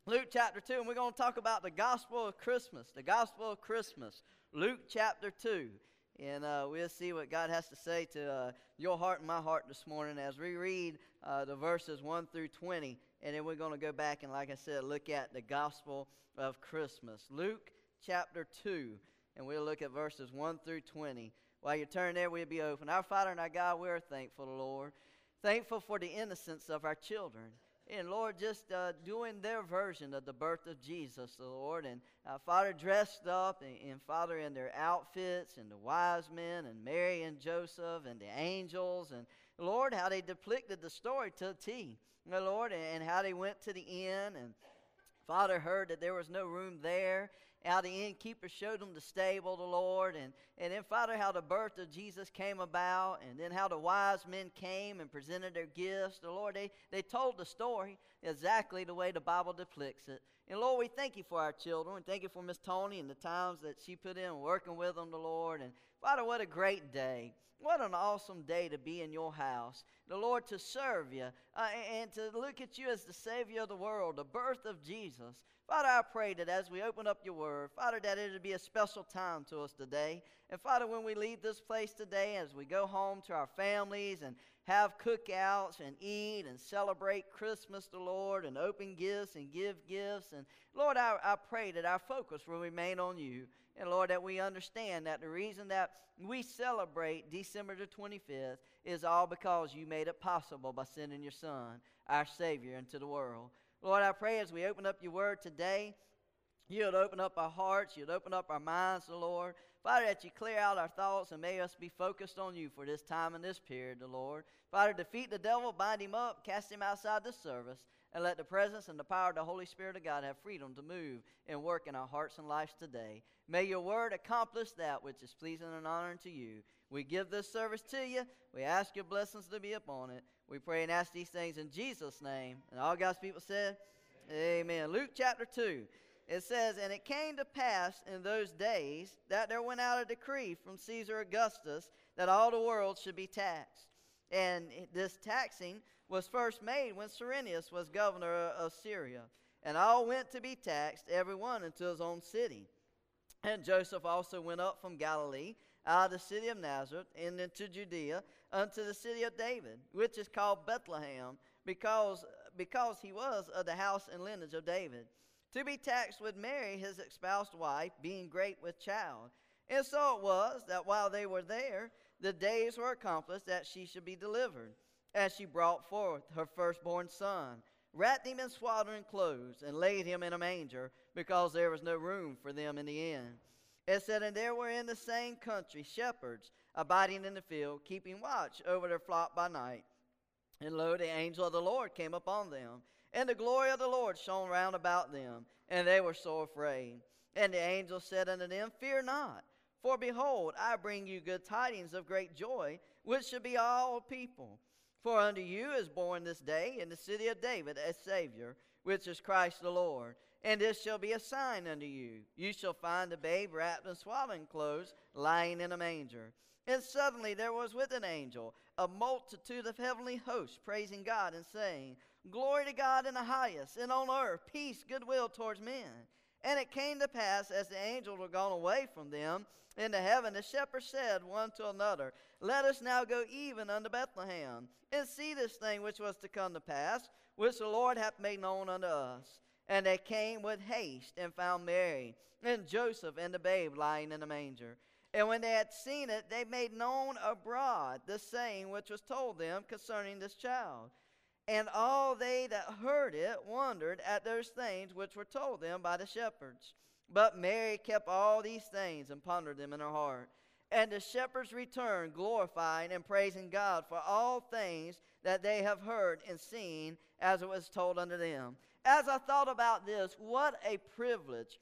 Luke chapter 2, and we're going to talk about the gospel of Christmas. The gospel of Christmas. Luke chapter 2. And we'll see what God has to say to your heart and my heart this morning as we read the verses 1 through 20. And then we're going to go back and, like I said, look at the gospel of Christmas. Luke chapter 2, and we'll look at verses 1 through 20. While you turn there, we'll be open. Our Father and our God, we are thankful, Lord. Thankful for the innocence of our children. And Lord, just doing their version of the birth of Jesus, the Lord. And Father, dressed up, and Father, in their outfits, and the wise men, and Mary and Joseph, and the angels. And Lord, how they depicted the story to a T. Lord, and how they went to the inn. And Father heard that there was no room there. How the innkeeper showed them the stable, the Lord, and then, Father, how the birth of Jesus came about, and then how the wise men came and presented their gifts. The Lord, they told the story exactly the way the Bible depicts it. And Lord, we thank you for our children. We thank you for Miss Tony and the times that she put in working with them, the Lord. And Father, what a great day. What an awesome day to be in your house. The Lord, to serve you and to look at you as the Savior of the world, the birth of Jesus. Father, I pray that as we open up your word, Father, that it would be a special time to us today. And Father, when we leave this place today, as we go home to our families and have cookouts and eat and celebrate Christmas, the Lord, and open gifts and give gifts. And Lord, I pray that our focus will remain on you. And Lord, that we understand that the reason that we celebrate December the 25th is all because you made it possible by sending your Son, our Savior, into the world. Lord, I pray as we open up your word today, you'd open up our hearts, you'd open up our minds, the Lord. Father, that you clear out our thoughts and may us be focused on you for this time and this period, the Lord. Father, defeat the devil, bind him up, cast him outside this service, and let the presence and the power of the Holy Spirit of God have freedom to move and work in our hearts and lives today. May your word accomplish that which is pleasing and honoring to you. We give this service to you. We ask your blessings to be upon it. We pray and ask these things in Jesus' name. And all God's people said, Amen. Luke chapter 2. It says, and it came to pass in those days that there went out a decree from Caesar Augustus that all the world should be taxed. And this taxing was first made when Cyrenius was governor of Syria. And all went to be taxed, every one into his own city. And Joseph also went up from Galilee, out of the city of Nazareth, and into Judea, unto the city of David, which is called Bethlehem, because he was of the house and lineage of David, to be taxed with Mary, his espoused wife, being great with child. And so it was that while they were there, the days were accomplished that she should be delivered. As she brought forth her firstborn son, wrapped him in swaddling clothes, and laid him in a manger, because there was no room for them in the inn. It said, and there were in the same country shepherds abiding in the field, keeping watch over their flock by night. And lo, the angel of the Lord came upon them, and the glory of the Lord shone round about them, and they were so afraid. And the angel said unto them, fear not, for behold, I bring you good tidings of great joy, which shall be all people. For unto you is born this day in the city of David a Savior, which is Christ the Lord. And this shall be a sign unto you. You shall find the babe wrapped in swaddling clothes, lying in a manger. And suddenly there was with an angel a multitude of heavenly hosts, praising God and saying, glory to God in the highest, and on earth peace, goodwill towards men. And it came to pass, as the angels were gone away from them into heaven, the shepherds said one to another, let us now go even unto Bethlehem, and see this thing which was to come to pass, which the Lord hath made known unto us. And they came with haste, and found Mary, and Joseph, and the babe lying in a manger. And when they had seen it, they made known abroad the saying which was told them concerning this child. And all they that heard it wondered at those things which were told them by the shepherds. But Mary kept all these things and pondered them in her heart. And the shepherds returned, glorifying and praising God for all things that they have heard and seen, as it was told unto them. As I thought about this, what a privilege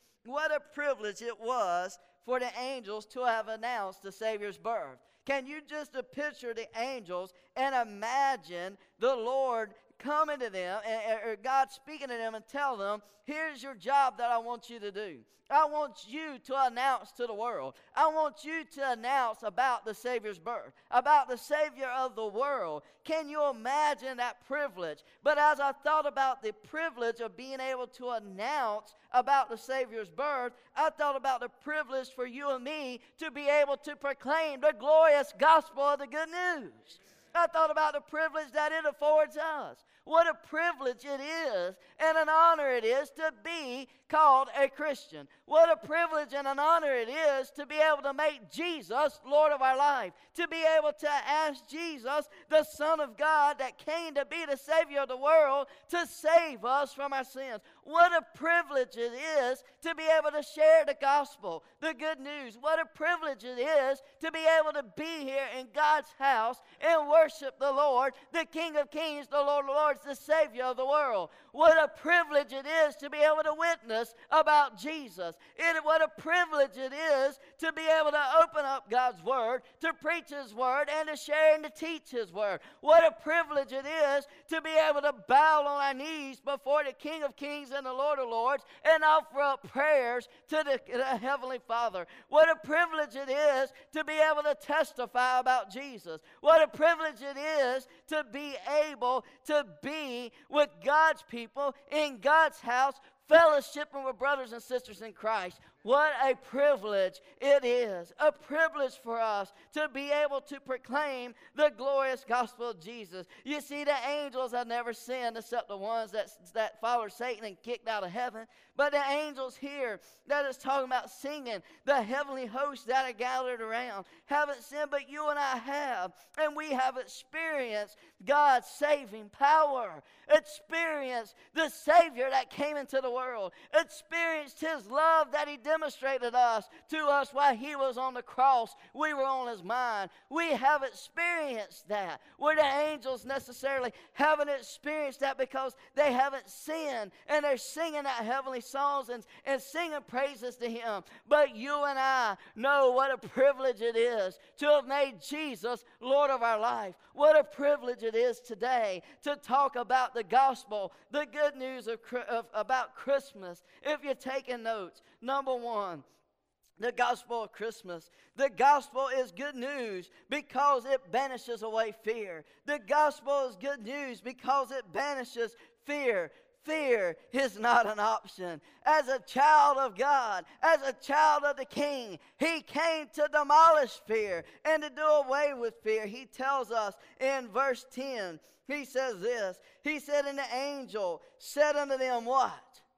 it was for the angels to have announced the Savior's birth. Can you just picture the angels and imagine the Lord coming to them, or God speaking to them and tell them, here's your job that I want you to do. I want you to announce to the world. I want you to announce about the Savior's birth, about the Savior of the world. Can you imagine that privilege? But as I thought about the privilege of being able to announce about the Savior's birth, I thought about the privilege for you and me to be able to proclaim the glorious gospel of the good news. I thought about the privilege that it affords us. What a privilege it is and an honor it is to be called a Christian. What a privilege and an honor it is to be able to make Jesus Lord of our life. To be able to ask Jesus, the Son of God that came to be the Savior of the world, to save us from our sins. What a privilege it is to be able to share the gospel, the good news. What a privilege it is to be able to be here in God's house and worship the Lord, the King of Kings, the Lord of Lords, the Savior of the world. What a privilege it is to be able to witness about Jesus. What a privilege it is to be able to open up God's Word, to preach His Word, and to share and to teach His Word. What a privilege it is to be able to bow on our knees before the King of Kings and the Lord of Lords and offer up prayers to the Heavenly Father. What a privilege it is to be able to testify about Jesus. What a privilege it is to be able to be with God's people in God's house, fellowshipping with brothers and sisters in Christ. What a privilege it is. A privilege for us to be able to proclaim the glorious gospel of Jesus. You see, the angels have never sinned except the ones that followed Satan and kicked out of heaven. But the angels here that is talking about singing, the heavenly hosts that are gathered around, haven't sinned, but you and I have. And we have experienced God's saving power. Experienced the Savior that came into the world. Experienced His love that He demonstrated to us while He was on the cross. We were on His mind. We have experienced that. Where the angels necessarily haven't experienced that because they haven't sinned. And they're singing that heavenly songs and singing praises to Him. But you and I know what a privilege it is to have made Jesus Lord of our life. What a privilege it is today to talk about the gospel, the good news about Christmas. If you're taking notes, number one, the gospel of Christmas. The gospel is good news because it banishes away fear. The gospel is good news because it banishes fear. Fear is not an option. As a child of God, as a child of the King, He came to demolish fear and to do away with fear. He tells us in verse 10, He says this. He said, and the angel said unto them, what?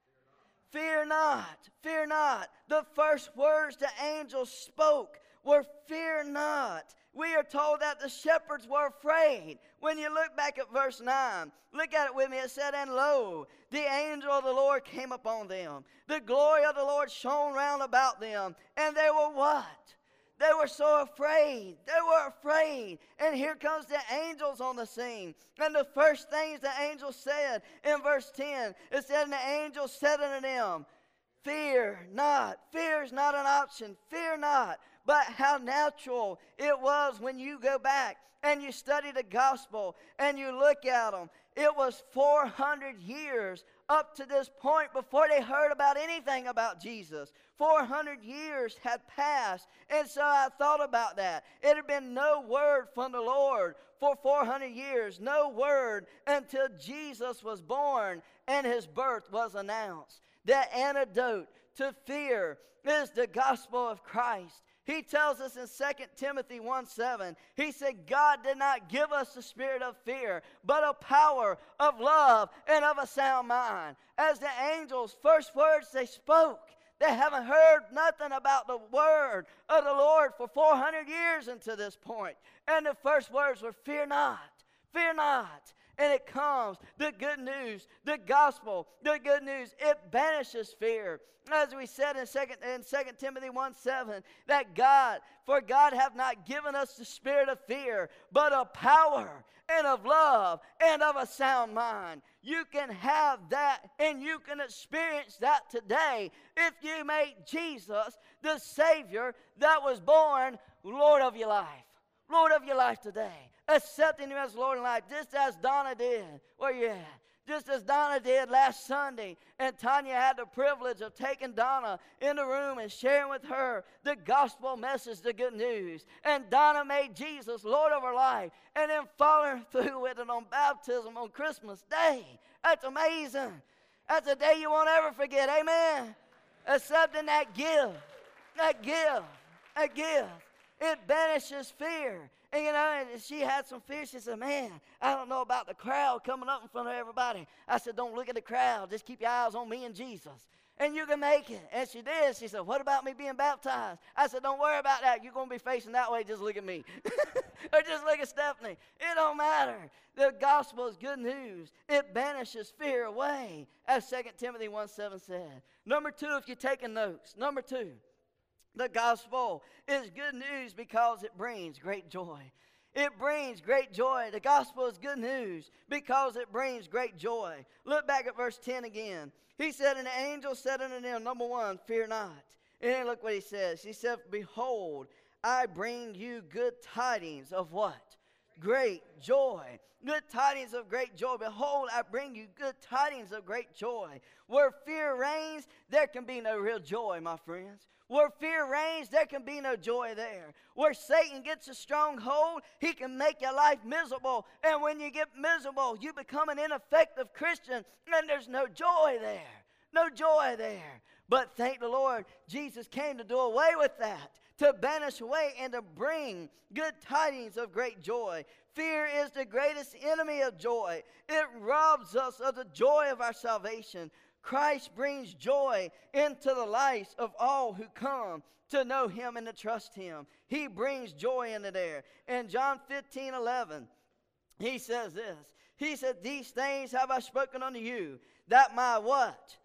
Fear not, fear not. The first words the angel spoke were fear not. We are told that the shepherds were afraid. When you look back at verse 9, look at it with me. It said, and lo, the angel of the Lord came upon them. The glory of the Lord shone round about them. And they were what? They were so afraid. They were afraid. And here comes the angels on the scene. And the first things the angel said in verse 10, it said, and the angel said unto them, fear not. Fear is not an option. Fear not. But how natural it was when you go back and you study the gospel and you look at them. It was 400 years up to this point before they heard about anything about Jesus. 400 years had passed. And so I thought about that. It had been no word from the Lord for 400 years. No word until Jesus was born and His birth was announced. The antidote to fear is the gospel of Christ. He tells us in 2 Timothy 1:7, He said, God did not give us the spirit of fear, but of power, of love, and of a sound mind. As the angels' first words they spoke, they haven't heard nothing about the word of the Lord for 400 years until this point. And the first words were, fear not, fear not. And it comes, the good news, the gospel, the good news, it banishes fear. As we said in 2 Timothy 1:7, that God hath not given us the spirit of fear, but of power and of love and of a sound mind. You can have that and you can experience that today if you make Jesus the Savior that was born Lord of your life. Lord of your life today. accepting Him as Lord in life, just as Donna did. Where you at? Just as Donna did last Sunday, and Tanya had the privilege of taking Donna in the room and sharing with her the gospel message, the good news. And Donna made Jesus Lord of her life, and then following through with it on baptism on Christmas Day. That's amazing. That's a day you won't ever forget. Amen. Accepting that gift, it banishes fear. And, and she had some fear. She said, man, I don't know about the crowd coming up in front of everybody. I said, don't look at the crowd. Just keep your eyes on me and Jesus. And you can make it. And she did. She said, what about me being baptized? I said, don't worry about that. You're going to be facing that way. Just look at me. Or just look at Stephanie. It don't matter. The gospel is good news. It banishes fear away, as 2 Timothy 1:7 said. Number 2, if you're taking notes. Number 2. The gospel is good news because it brings great joy. It brings great joy. The gospel is good news because it brings great joy. Look back at verse 10 again. He said, and the angel said unto them, number 1, fear not. And then look what he says. He said, behold, I bring you good tidings of what? Great joy. Good tidings of great joy. Behold, I bring you good tidings of great joy. Where fear reigns, there can be no real joy, my friends. Where fear reigns, there can be no joy there. Where Satan gets a stronghold, he can make your life miserable. And when you get miserable, you become an ineffective Christian, and there's no joy there. No joy there. But thank the Lord, Jesus came to do away with that, to banish away and to bring good tidings of great joy. Fear is the greatest enemy of joy. It robs us of the joy of our salvation. Christ brings joy into the lives of all who come to know Him and to trust Him. He brings joy into there. In John 15:11, He says this. He said, these things have I spoken unto you, that my what?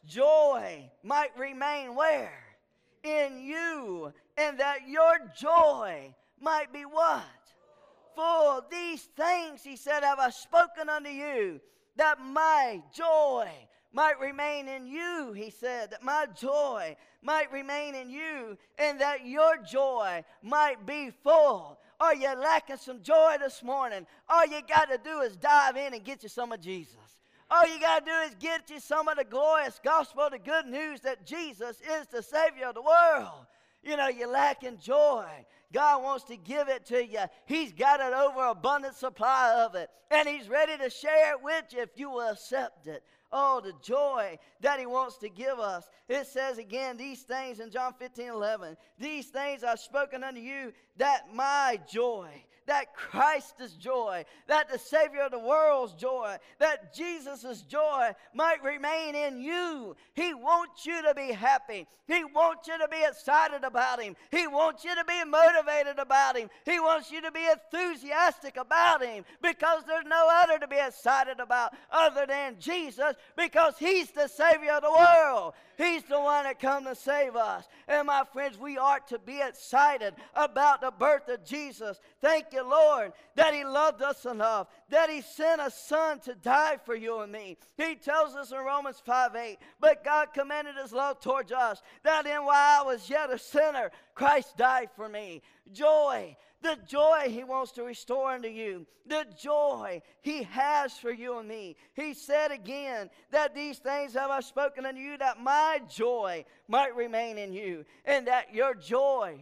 Joy might remain where? In you, and that your joy might be what? Full. These things, He said, have I spoken unto you, that my joy might remain in you, He said, that my joy might remain in you, and that your joy might be full. Are you lacking some joy this morning? All you got to do is dive in and get you some of Jesus. All you got to do is get you some of the glorious gospel, the good news that Jesus is the Savior of the world. You're lacking joy. God wants to give it to you. He's got an overabundant supply of it, and He's ready to share it with you if you will accept it. Oh, the joy that He wants to give us. It says again, these things in John 15:11. These things I've spoken unto you, that my joy, that Christ's joy, that the Savior of the world's joy, that Jesus' joy might remain in you. He wants you to be happy. He wants you to be excited about Him. He wants you to be motivated about Him. He wants you to be enthusiastic about Him, because there's no other to be excited about other than Jesus, because He's the Savior of the world. He's the one that come to save us. And my friends, we are to be excited about the birth of Jesus. Thank you, Lord, that He loved us enough, that He sent a Son to die for you and me. He tells us in Romans 5:8, but God commended His love towards us, that in while I was yet a sinner, Christ died for me. Joy. The joy He wants to restore unto you. The joy He has for you and me. He said again that these things have I spoken unto you, that my joy might remain in you, and that your joy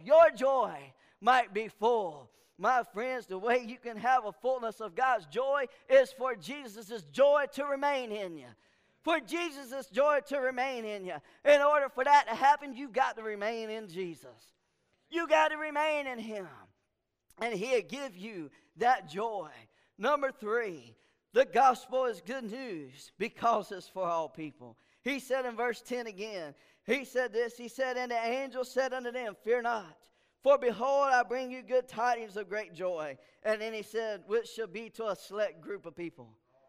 might be full. My friends, the way you can have a fullness of God's joy is for Jesus' joy to remain in you. For Jesus' joy to remain in you. In order for that to happen, you've got to remain in Jesus. You got to remain in Him, and He'll give you that joy. Number 3, the gospel is good news because it's for all people. He said in verse 10 again, He said this, He said, and the angel said unto them, fear not, for behold, I bring you good tidings of great joy. And then He said, which shall be to a select group of people.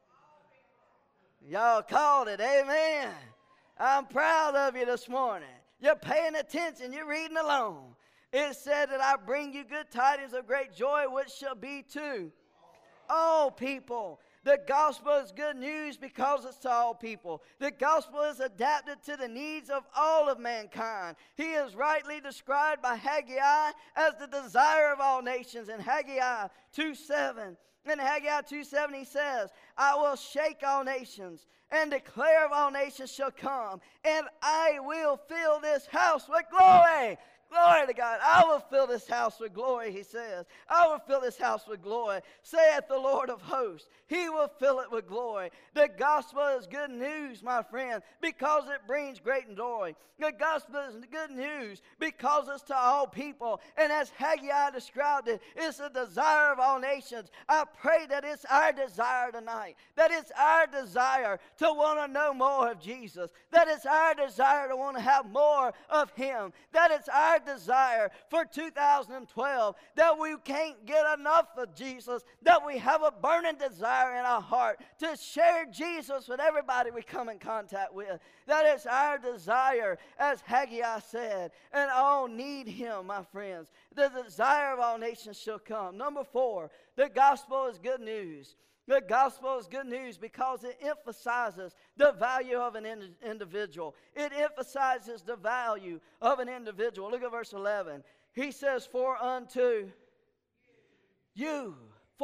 Y'all called it, amen. I'm proud of you this morning. You're paying attention, you're reading along. It said that I bring you good tidings of great joy, which shall be to all people. The gospel is good news because it's to all people. The gospel is adapted to the needs of all of mankind. He is rightly described by Haggai as the desire of all nations in Haggai 2:7. In Haggai 2:7 he says, I will shake all nations, and declare of all nations shall come, and I will fill this house with glory. Glory to God. I will fill this house with glory, he says. I will fill this house with glory, saith the Lord of hosts. He will fill it with glory. The gospel is good news, my friend, because it brings great joy. The gospel is good news because it's to all people. And as Haggai described it, it's a desire of all nations. I pray that it's our desire tonight, that it's our desire to want to know more of Jesus, that it's our desire to want to have more of Him, that it's our desire for 2012 that we can't get enough of Jesus, that we have a burning desire in our heart to share Jesus with everybody we come in contact with. That is our desire, as Haggai said, and all need Him, my friends. The desire of all nations shall come. Number 4, the gospel is good news. The gospel is good news because it emphasizes the value of an individual. It emphasizes the value of an individual. Look at verse 11. He says, for unto you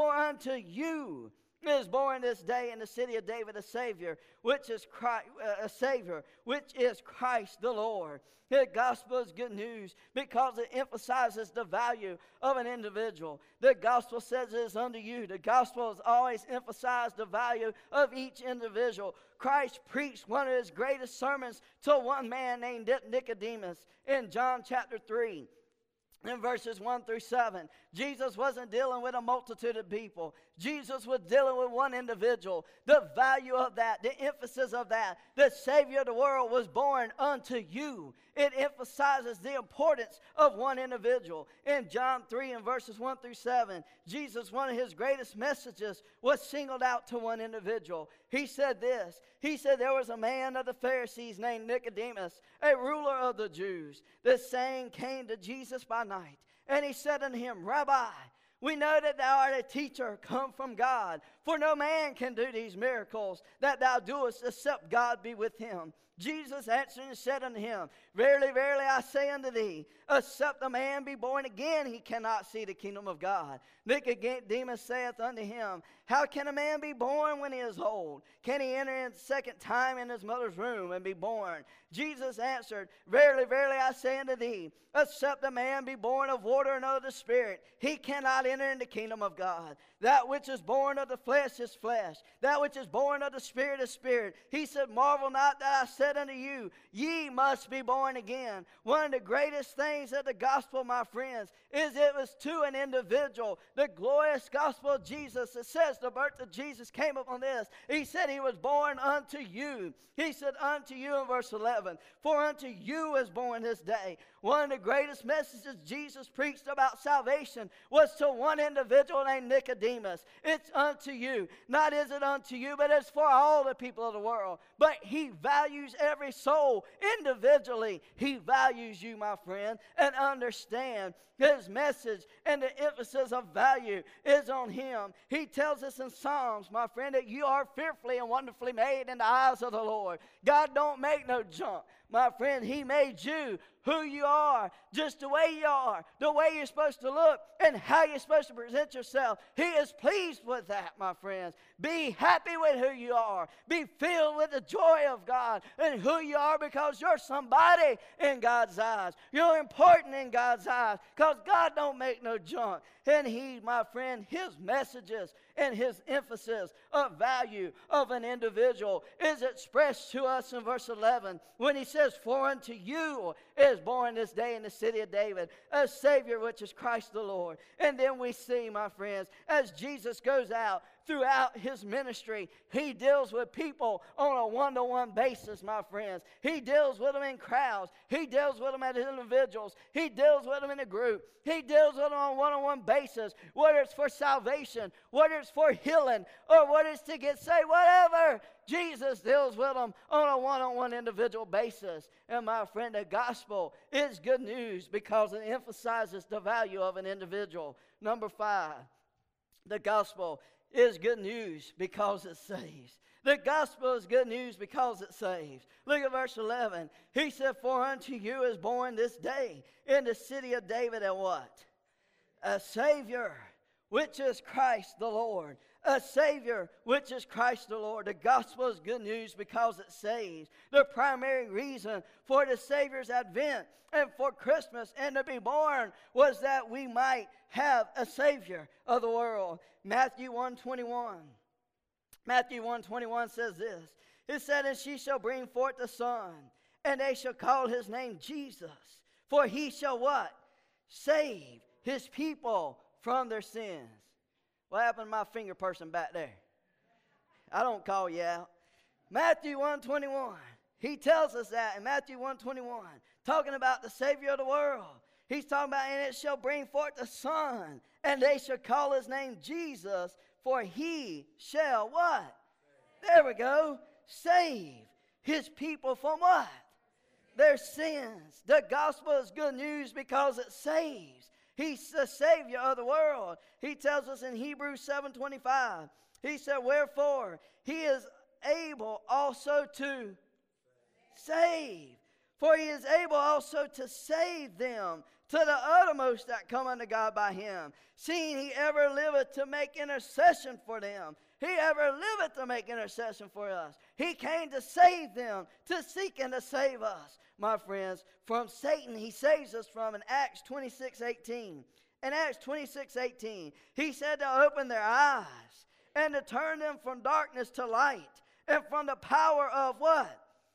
is born this day in the city of David a Savior, which is Christ the Lord. The gospel is good news because it emphasizes the value of an individual. The gospel says it is unto you. The gospel has always emphasized the value of each individual. Christ preached one of His greatest sermons to one man named Nicodemus in John chapter 3. In verses 1 through 7, Jesus wasn't dealing with a multitude of people. Jesus was dealing with one individual. The value of that, the emphasis of that, the Savior of the world was born unto you. It emphasizes the importance of one individual. In John 3 and verses 1 through 7, Jesus, one of His greatest messages was singled out to one individual. He said this. He said there was a man of the Pharisees named Nicodemus, a ruler of the Jews. The same came to Jesus by night. And he said unto him, Rabbi, we know that thou art a teacher come from God, for no man can do these miracles that thou doest except God be with him. Jesus answered and said unto him, Verily, verily, I say unto thee, except a man be born again, he cannot see the kingdom of God. Nicodemus saith unto him, How can a man be born when he is old? Can he enter in the second time in his mother's womb and be born? Jesus answered, Verily, verily, I say unto thee, except a man be born of water and of the Spirit, he cannot enter in the kingdom of God. That which is born of the flesh is flesh. That which is born of the Spirit is spirit. He said, Marvel not that I said unto you, ye must be born again. One of the greatest things of the gospel, my friends, is it was to an individual. The glorious gospel of Jesus, it says the birth of Jesus came upon this. He said He was born unto you. He said unto you in verse 11, For unto you is born this day. One of the greatest messages Jesus preached about salvation was to one individual named Nicodemus. It's unto you. Not is it unto you, but it's for all the people of the world. But He values every soul individually. He values you, my friend, and understand His message and the emphasis of value is on Him. He tells us in Psalms, my friend, that you are fearfully and wonderfully made in the eyes of the Lord. God don't make no junk. My friend, He made you who you are, just the way you are, the way you're supposed to look, and how you're supposed to present yourself. He is pleased with that, my friends. Be happy with who you are. Be filled with the joy of God and who you are, because you're somebody in God's eyes. You're important in God's eyes, because God don't make no junk. And He, my friend, His messages and His emphasis of value of an individual is expressed to us in verse 11 when He says, For unto you is born this day in the city of David a Savior, which is Christ the Lord. And then we see, my friends, as Jesus goes out throughout His ministry, He deals with people on a one-to-one basis, my friends. He deals with them in crowds. He deals with them as individuals. He deals with them in a group. He deals with them on a one-on-one basis, whether it's for salvation, whether it's for healing, or whether it's to get saved, whatever. Jesus deals with them on a one-on-one individual basis. And my friend, the gospel is good news because it emphasizes the value of an individual. Number 5, the gospel is good news because it saves. The gospel is good news because it saves. Look at verse 11. He said, for unto you is born this day in the city of David a what? A Savior, which is Christ the Lord. A Savior, which is Christ the Lord. The gospel is good news because it saves. The primary reason for the Savior's advent and for Christmas and to be born was that we might have a Savior of the world. Matthew 1:21. Matthew 1:21 says this. It said, and she shall bring forth a son, and they shall call his name Jesus. For he shall what? Save his people from their sins. What happened to my finger person back there? I don't call you out. Matthew 1:21. He tells us that in Matthew 1:21. Talking about the Savior of the world. He's talking about, and it shall bring forth a son, and they shall call his name Jesus, for he shall what? There we go. Save his people from what? Their sins. The gospel is good news because it saves. He's the Savior of the world. He tells us in Hebrews 7:25. He said, wherefore he is able also to save. For he is able also to save them to the uttermost that come unto God by him, seeing he ever liveth to make intercession for them. He ever liveth to make intercession for us. He came to save them, to seek and to save us, my friends, from Satan. He saves us from in Acts 26:18. In Acts 26:18, he said to open their eyes and to turn them from darkness to light and from the power of what?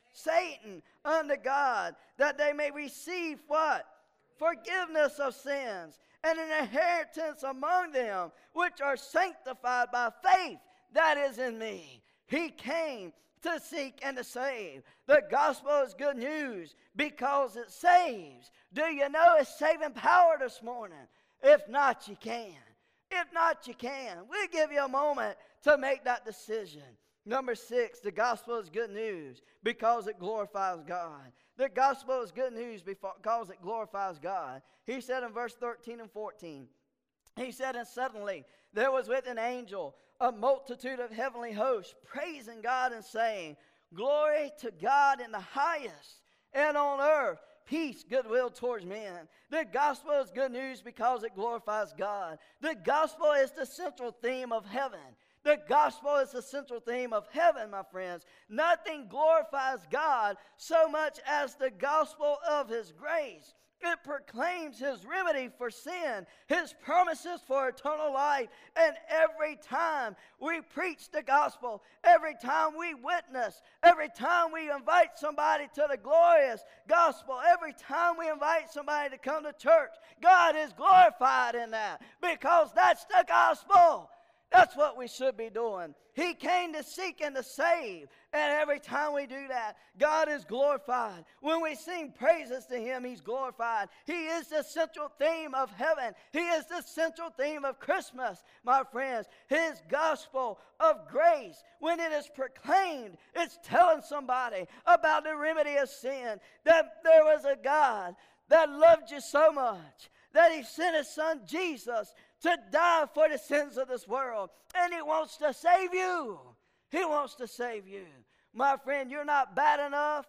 Satan unto God, that they may receive what? Forgiveness of sins and an inheritance among them which are sanctified by faith that is in me. He came to seek and to save. The gospel is good news because it saves. Do you know it's saving power this morning? If not, you can. If not, you can. We'll give you a moment to make that decision. Number 6, the gospel is good news because it glorifies God. The gospel is good news because it glorifies God. He said in verse 13 and 14, he said, and suddenly there was with an angel a multitude of heavenly hosts praising God and saying, glory to God in the highest, and on earth peace, goodwill towards men. The gospel is good news because it glorifies God. The gospel is the central theme of heaven. The gospel is the central theme of heaven, my friends. Nothing glorifies God so much as the gospel of his grace. It proclaims his remedy for sin, his promises for eternal life. And every time we preach the gospel, every time we witness, every time we invite somebody to the glorious gospel, every time we invite somebody to come to church, God is glorified in that because that's the gospel. That's what we should be doing. He came to seek and to save. And every time we do that, God is glorified. When we sing praises to him, he's glorified. He is the central theme of heaven. He is the central theme of Christmas, my friends. His gospel of grace, when it is proclaimed, it's telling somebody about the remedy of sin. That there was a God that loved you so much that he sent his son Jesus to die for the sins of this world. And he wants to save you. He wants to save you. My friend, you're not bad enough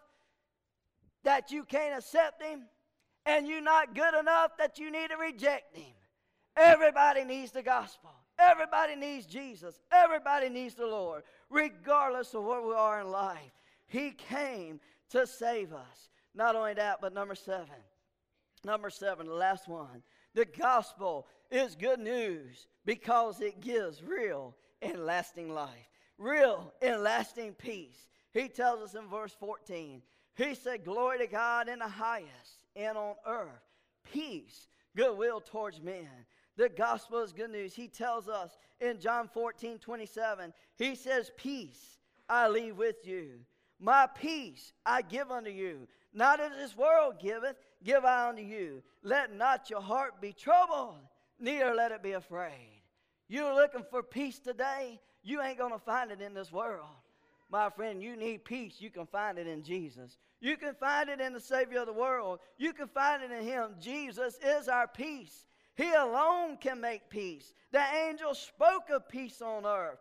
that you can't accept him. And you're not good enough that you need to reject him. Everybody needs the gospel. Everybody needs Jesus. Everybody needs the Lord. Regardless of where we are in life. He came to save us. Not only that, but number 7. Number 7, the last one. The gospel is good news because it gives real and lasting life. Real and lasting peace. He tells us in verse 14. He said, glory to God in the highest, and on earth peace, goodwill towards men. The gospel is good news. He tells us in John 14:27. He says, peace I leave with you. My peace I give unto you. Not as this world giveth, give I unto you. Let not your heart be troubled, neither let it be afraid. You're looking for peace today, you ain't going to find it in this world. My friend, you need peace. You can find it in Jesus. You can find it in the Savior of the world. You can find it in him. Jesus is our peace. He alone can make peace. The angel spoke of peace on earth.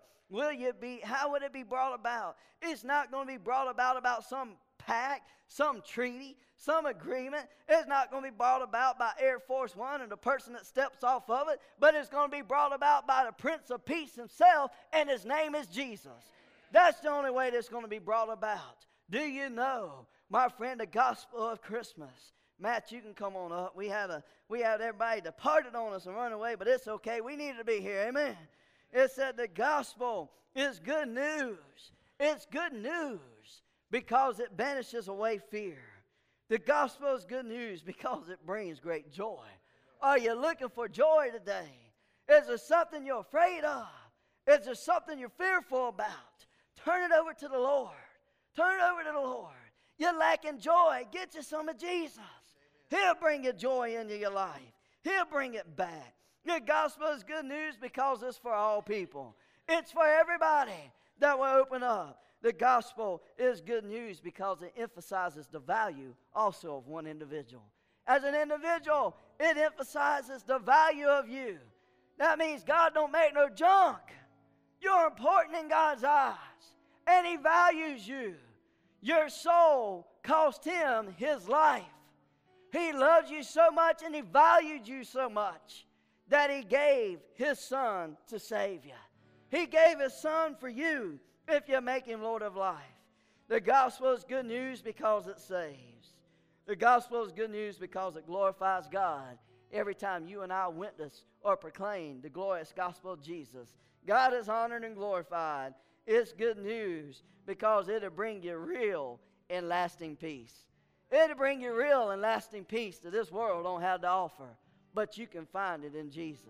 How would it be brought about? It's not going to be brought about some pact, some treaty, some agreement. It's not going to be brought about by Air Force One and the person that steps off of it, but it's going to be brought about by the Prince of Peace himself, and his name is Jesus. That's the only way that's going to be brought about. Do you know, my friend, the gospel of Christmas? Matt, you can come on up. We had everybody departed on us and run away, but it's okay. We needed to be here. Amen. It said the gospel is good news. It's good news because it banishes away fear. The gospel is good news because it brings great joy. Are you looking for joy today? Is there something you're afraid of? Is there something you're fearful about? Turn it over to the Lord. Turn it over to the Lord. You're lacking joy. Get you some of Jesus. He'll bring you joy into your life. He'll bring it back. The gospel is good news because it's for all people. It's for everybody that will open up. The gospel is good news because it emphasizes the value also of one individual. As an individual, it emphasizes the value of you. That means God don't make no junk. You're important in God's eyes, and He values you. Your soul cost Him His life. He loves you so much and He valued you so much that He gave His Son to save you. He gave His Son for you if you make Him Lord of life. The gospel is good news because it saves. The gospel is good news because it glorifies God every time you and I witness or proclaim the glorious gospel of Jesus. God is honored and glorified. It's good news because it'll bring you real and lasting peace. It'll bring you real and lasting peace that this world don't have to offer, but you can find it in Jesus.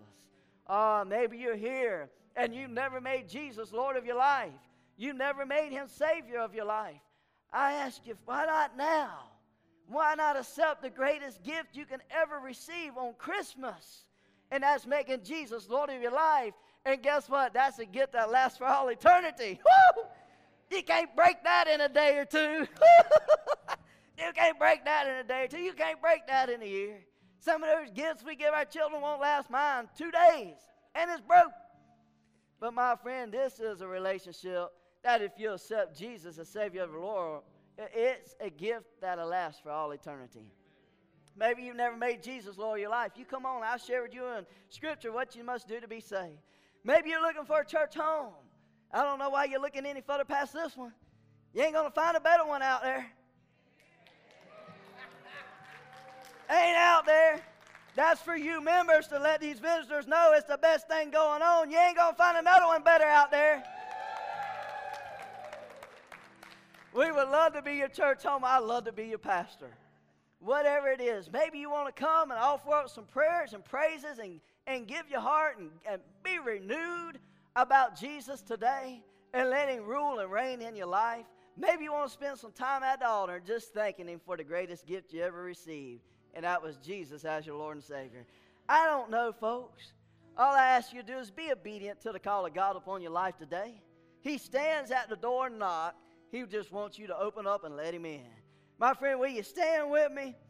Maybe you're here and you've never made Jesus Lord of your life. You never made Him Savior of your life. I ask you, why not now? Why not accept the greatest gift you can ever receive on Christmas? And that's making Jesus Lord of your life. And guess what? That's a gift that lasts for all eternity. Woo! You can't break that in a day or two. You can't break that in a day or two. You can't break that in a year. Some of those gifts we give our children won't last mine 2 days, and it's broke. But my friend, this is a relationship that if you accept Jesus as Savior of the world, it's a gift that'll last for all eternity. Maybe you've never made Jesus Lord of your life. You come on, I'll share with you in Scripture what you must do to be saved. Maybe you're looking for a church home. I don't know why you're looking any further past this one. You ain't going to find a better one out there. Ain't out there. That's for you members to let these visitors know it's the best thing going on. You ain't going to find another one better out there. We would love to be your church home. I'd love to be your pastor. Whatever it is. Maybe you want to come and offer up some prayers and praises and give your heart and be renewed about Jesus today and let Him rule and reign in your life. Maybe you want to spend some time at the altar just thanking Him for the greatest gift you ever received, and that was Jesus as your Lord and Savior. I don't know, folks. All I ask you to do is be obedient to the call of God upon your life today. He stands at the door and knocks. He just wants you to open up and let Him in. My friend, will you stand with me?